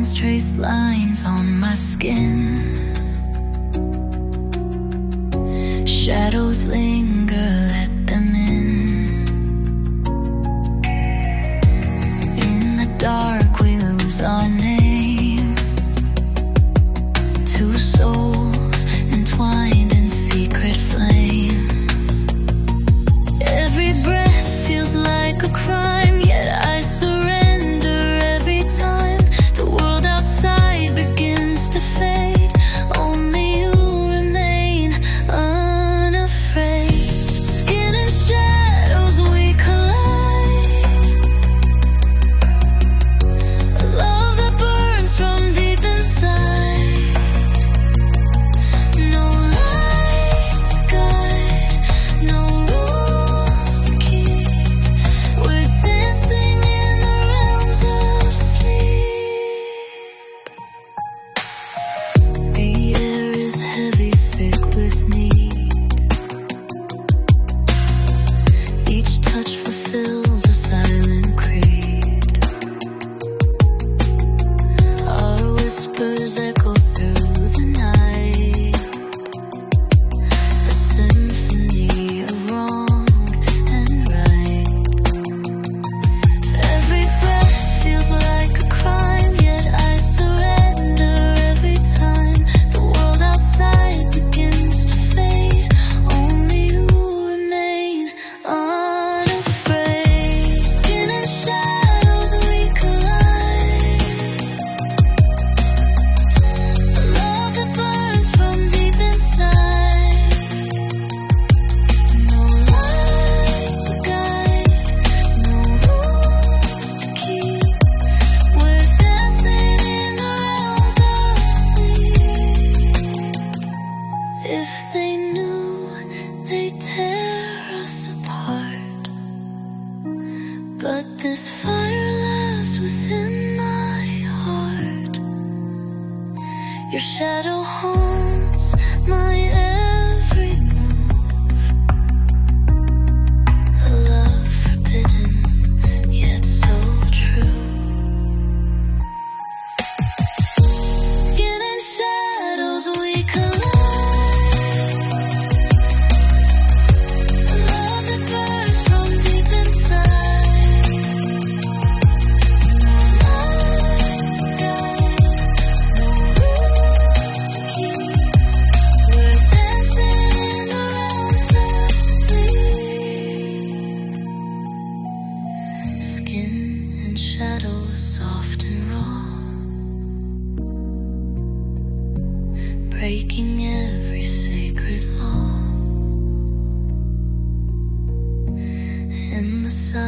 hands trace lines on my skin. Shadows linger, let them in. In the dark we lose our names. Two souls entwined in secret flames. Every breath feels like a crime, yet I surrender every time. The world outside begins to fade. Only you remain unafraid. Skin and shadows we collide. A love that burns from deep inside. No light to guide, no rules to keep. We're dancing in the realms of sleep. The air is heavy, thick with need. Each touch fulfills a silent creed. Our whispers echo through the night. A symphony of wrong and right. Every breath feels like a crime, yet I surrender every time. The world outside begins to fade. Only you remain unafraid. Skin and shadows we collide. A love that burns from deep inside. No light to guide, no rules to keep. We're dancing in the realms of sleep. If they knew, they'd tear us apart. But this fire lives within my heart. Your shadow haunts my every move. A love forbidden, yet so true. Skin and shadows we collide. A love that burns from deep inside. No light to guide, no rules to keep. We're dancing in the realms of sleep. Skin and shadows soft and raw, breaking every sacred law. In the silence